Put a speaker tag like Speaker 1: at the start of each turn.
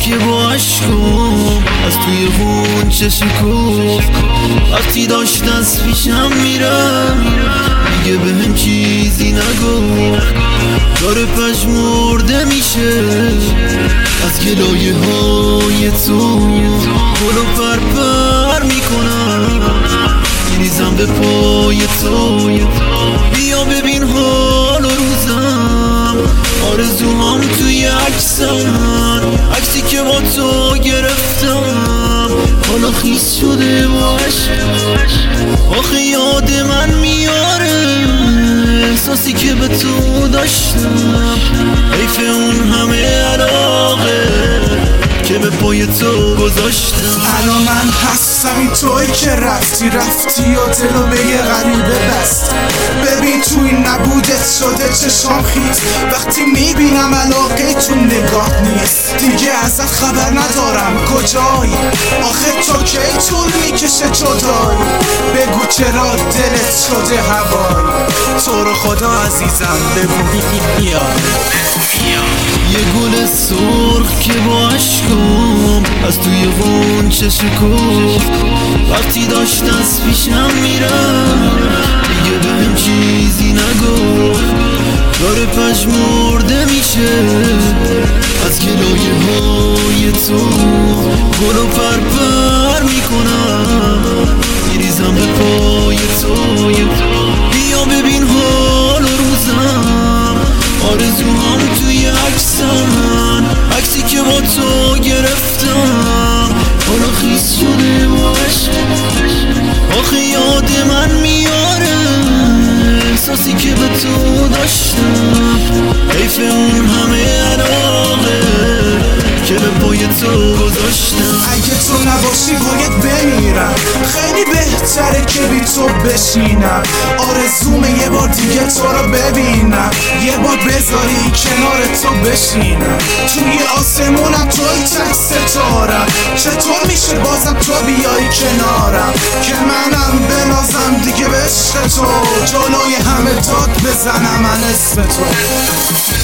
Speaker 1: که با عشقم از توی خون چه شکفت. وقتی داشت از پیشم میرم دیگه به هم چیزی نگو. داره پژمرده میشه از گلایه های تو. گلو پرپر میکنم میریزم به پای تو. بیا ببین حال و روزم، آرزوام توی عکسن، عکسی که با تو گرفتم حالا خیس شده با عشق. آخه یاد من میاره احساسی که به تو داشتم. حیف اون همه علاقه که به پای تو گذاشتم.
Speaker 2: الان من هستم این توی که رفتی و دلو به یه غریبه بست. ببین تو این نبودت شده چشام خیز. وقتی میبینم علاقه تو نگاه نیست دیگه ازت خبر ندارم کجایی. آخه تو کی طول میکشه جدایی؟ بگو چرا دلت شده هوایی؟ تو رو خدا عزیزم بگو بیا.
Speaker 1: یه گل سرخ که با عشقم از توی خون چه شکفت. وقتی داشت از پیشم میرم دیگه به هم چیزی نگفت. داره پژمرده میشه از گلایه های تو. گلو پرپر میکنم میریزم به پای تو. بیا ببین حال و روزم، آرزوام توی عکسن، عکسی که با تو گرفتم حالا خیس شده با عشق. آخه یاد من میاره احساسی که به تو داشتم. حیف اون همه علاقه که به پای تو گذاشتم.
Speaker 2: اگه تو نباشی باید بمیرم، خیلی بهتره که بی تو بشینم. آرزومه یه بار دیگه تو رو ببینم، یه بار بذاری کنار تو بشینم. توی آسمونم توی تک ستارم، چطور میشه بازم تو بیایی کنارم؟ که منم بنازم دیگه به عشق تو، جلوی همه داد بزنم من اسم تو.